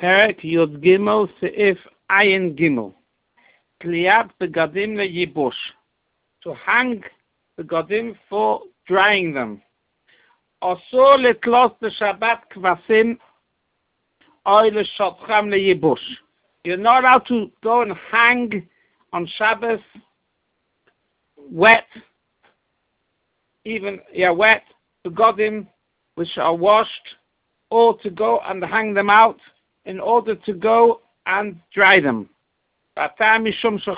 Perek Yud Gimel Seif Ayin Gimel. Kliyat begadim leyibush. To hang begadim for drying them. Asur letlos b'Shabbat kvasim oy l'shotcham leyibush. You're not allowed to go and hang on Shabbos wet, wet begadim which are washed, or to go and hang them out in order to go and dry them. Yes, Issa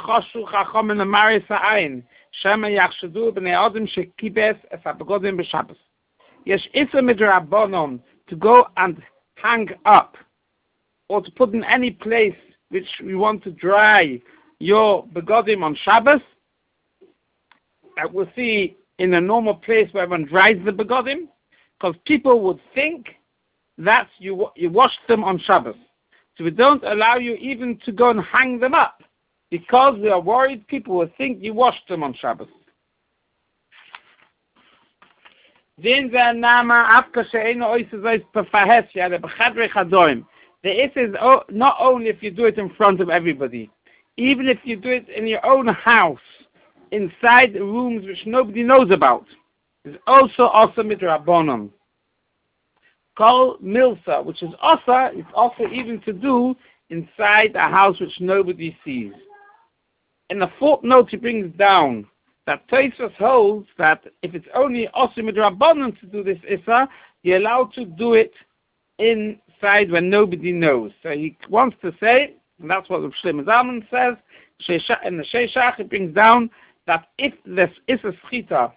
midrabanon, to go and hang up, or to put in any place which we want to dry your begodim on Shabbos. That we'll see in a normal place where one dries the begodim, because people would think that you washed them on Shabbos. So we don't allow you even to go and hang them up, because we are worried people will think you washed them on Shabbos. The is not only if you do it in front of everybody, even if you do it in your own house, inside rooms which nobody knows about, is also midrabanon. Kol milsa, which is also, it's also even to do inside a house which nobody sees. In the footnote, he brings down that Tosfos holds that if it's only also midrabanon to do this issa, you're allowed to do it inside when nobody knows. So he wants to say, and that's what Shlomo Zalman says, in the Sheshach, he brings down that if this issa schita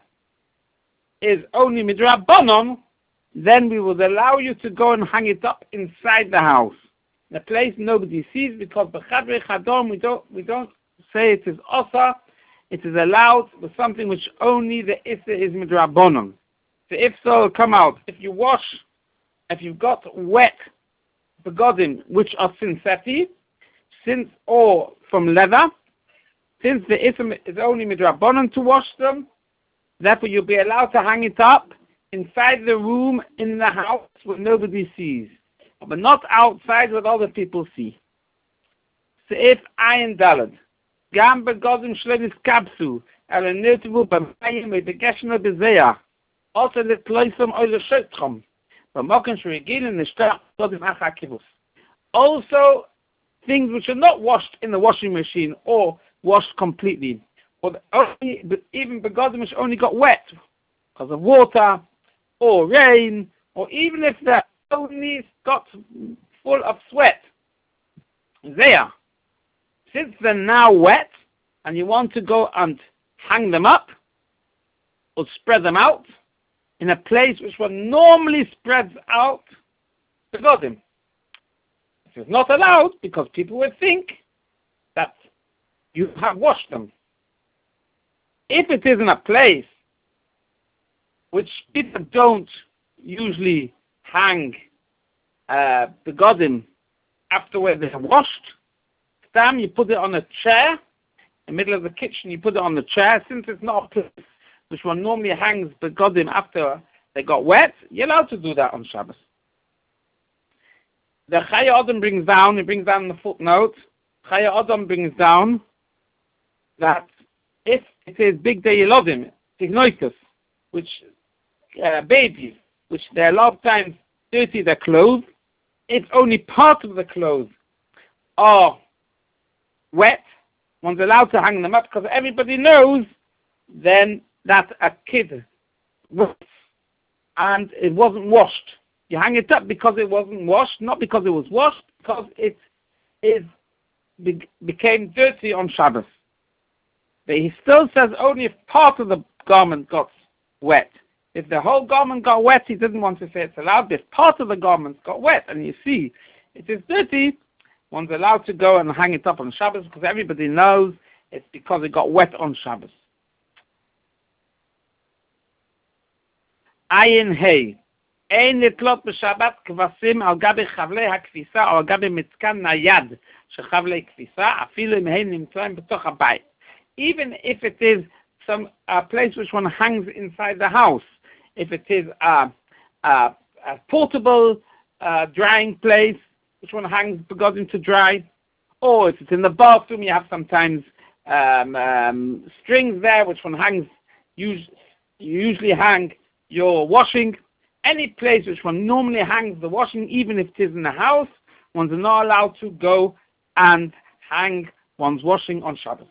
is only midrabanon, then we would allow you to go and hang it up inside the house, in a place nobody sees, because b'chadrei chadom we don't say it is osa, it is allowed with something which only the issa is midrabanon. So if so, come out. If you've got wet begodim which are synthetic, or from leather, since the issa is only midrabanon to wash them, therefore you'll be allowed to hang it up inside the room in the house where nobody sees, but not outside where other people see. Seif Ayin Daled. Gam begodim shlevis kapsu, ale nirtivu b'mayim v'begeshno b'zeya, also letloisom oy l'shoitchom, b'moken sh'regilin nishtach begodim acha kibus. Also, things which are not washed in the washing machine or washed completely, or even begodim which only got wet because of water or rain, or even if they're only got full of sweat. There, since they're now wet, and you want to go and hang them up, or spread them out, in a place which one normally spreads out, begodim. This is not allowed, because people will think that you have washed them. If it is in a place which people don't usually hang begodim afterward they have washed, you put it on a chair, in the middle of the kitchen, you put it on the chair. Since it's not a place which one normally hangs begodim after they got wet, you're allowed to do that on Shabbos. The Chaya Adam brings down in the footnote, Chaya Adam brings down that if it is big day Yelodim, Tignoikus, which babies, which they a lot of times dirty their clothes, if only part of the clothes are wet, one's allowed to hang them up, because everybody knows then that a kid was and it wasn't washed. You hang it up because it wasn't washed, not because it was washed, because it became dirty on Shabbos. But he still says only if part of the garment got wet. If the whole garment got wet, he didn't want to say it's allowed. But if part of the garment got wet, and you see it is dirty, one's allowed to go and hang it up on Shabbos, because everybody knows it's because it got wet on Shabbos. Ayin Hey. Ein לתלות בשבת כבשים על גבי חבלי הכביסה או על גבי מתקן נייד של חבלי כביסה, אפילו אם הם נמצאים בתוך הבית. Even if it is a place which one hangs inside the house, if it is a portable drying place, which one hangs begodim to dry, or if it's in the bathroom, you have sometimes strings there, which one hangs. You usually hang your washing. Any place which one normally hangs the washing, even if it is in the house, one's not allowed to go and hang one's washing on Shabbos.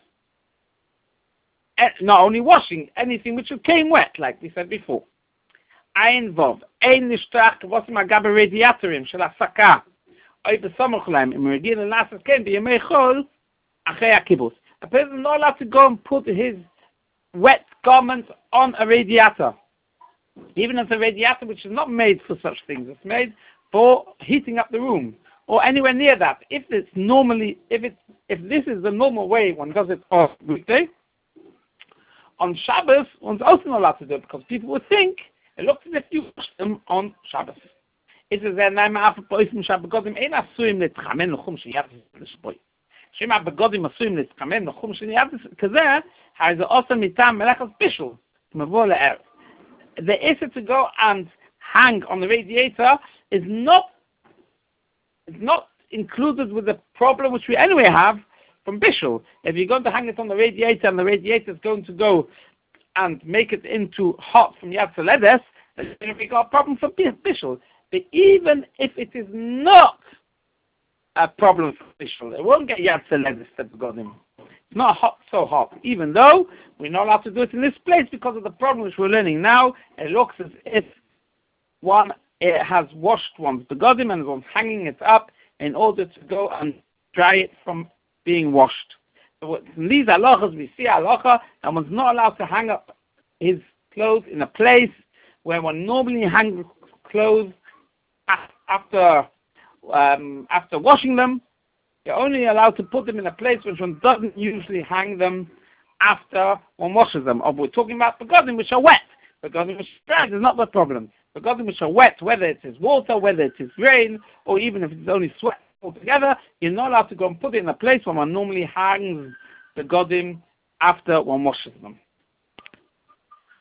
Not only washing, anything which came wet, like we said before. Ein Vov, ein nishtach kvosim agab radiatorim shel asaka, oy besamach lahem im regin lasas ken b'yemei chol achrei hakibus. A person is not allowed to go and put his wet garments on a radiator, even if the radiator which is not made for such things, it's made for heating up the room or anywhere near that. If this is the normal way one does it on weekday, on Shabbos one's also not allowed to do it because people would think it looks as if you wash them on Shabbos. It is a name of Boisim Shabbagodim ein asuim letchamen l'chum sheyavdis l'shboy. Shema begodim asuim letchamen l'chum sheyavdis kazeh has also mitam melechas bishul mavol le'erev. The issue to go and hang on the radiator is not included with the problem which we anyway have from bishul. If you're going to hang it on the radiator and the radiator is going to go and make it into hot from Yad Seledes, then we got a problem for bishul. But even if it is not a problem for bishul, it won't get Yad Seledes to begodim. It's not hot, so hot. Even though we're not allowed to do it in this place because of the problem which we're learning now, it looks as if one has washed one's begodim and one's hanging it up in order to go and dry it from being washed. So in these halachas, we see halacha that one's not allowed to hang up his clothes in a place where one normally hangs clothes after washing them. You're only allowed to put them in a place which one doesn't usually hang them after one washes them. Or we're talking about begodim which are wet. Begodim which are dry is not the problem. Begodim which are wet, whether it is water, whether it is rain, or even if it's only sweat altogether, you're not allowed to go and put it in a place where one normally hangs begodim after one washes them.